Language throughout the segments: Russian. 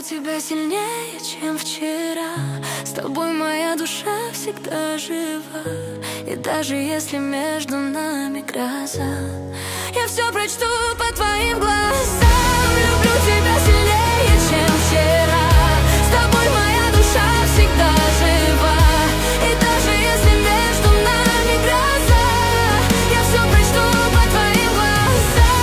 тебя сильнее, чем вчера. С тобой моя душа всегда жива. И даже если между нами гроза, я все прочту по твоим глазам. Люблю тебя сильнее, чем вчера. С тобой моя душа всегда жива. И даже если между нами гроза, я все прочту по твоим глазам.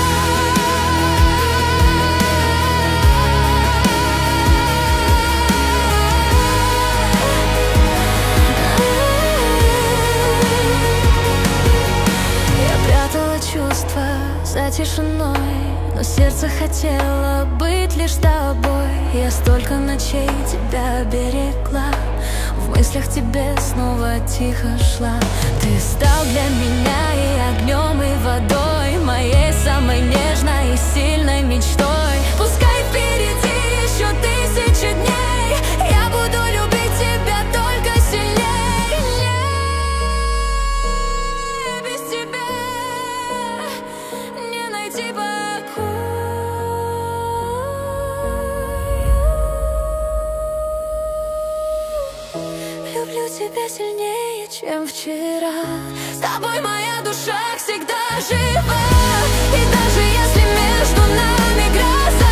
Чувства за тишиной, но сердце хотело быть лишь тобой. Я столько ночей тебя берегла, в мыслях тебе снова тихо шла. Ты стал для меня и огнем, и водой, моей самой нежной и сильной мечтой. Пускай впереди еще 1000 дней, я буду любить тебя только сильнее. Без тебя люблю тебя сильнее, чем вчера. С тобой моя душа всегда жива. И даже если между нами гроза,